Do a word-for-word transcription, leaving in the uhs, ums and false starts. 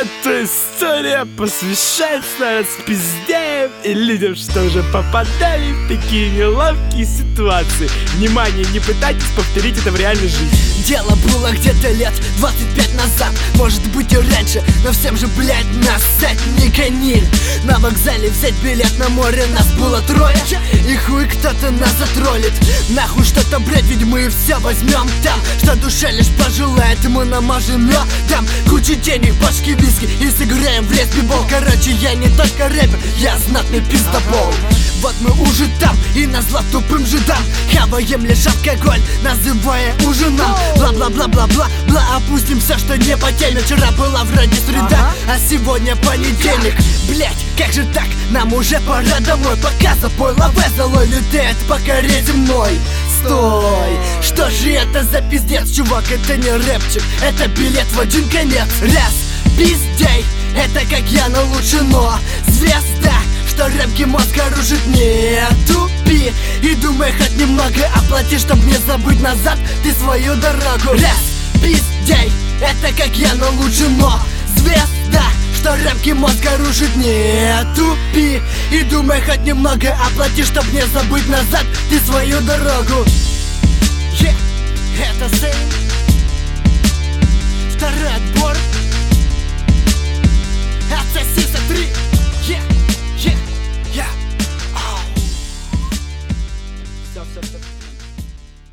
Эта история посвящается распиздяям и людям, что уже попадали в такие неловкие ситуации. Внимание, не пытайтесь повторить это в реальной жизни. Дело было где-то лет двадцать пять назад, может быть и раньше, но всем же, блядь, нас не гонили. На вокзале взять билет на море, нас было трое, и хуй кто-то нас затроллит. Нахуй что-то, блядь, ведь мы все возьмем там, что душа лишь пожелает, и мы намажем медом. Кучу денег, башки виски, и сыграем в лесбибол. Короче, я не только рэпер, я знатный пиздобол. Вот мы уже там, и назло тупым жидам хаваем лишь алкоголь, называя ужином. Бла-бла-бла-бла-бла-бла, опустим все, что не по теме. Вчера была вроде среда, а сегодня понедельник. Блять, как же так, нам уже пора домой. Пока запой лаве золой летает по коре земной. Стой, что же это за пиздец, чувак, это не рэпчик, это билет в один конец. Раз, пиздей, это как я, но лучше, но звезда, что рэпки мозг оружит. Не тупи и думай хоть немного, оплати, чтоб не забыть назад ты свою дорогу. Раз, пиздей, это как я, но лучше, но звезда, что рэпки мозг оружит. Не тупи и думай хоть немного, оплати, чтоб не забыть назад ты свою дорогу. Yeah, это Сейн, второй отбор.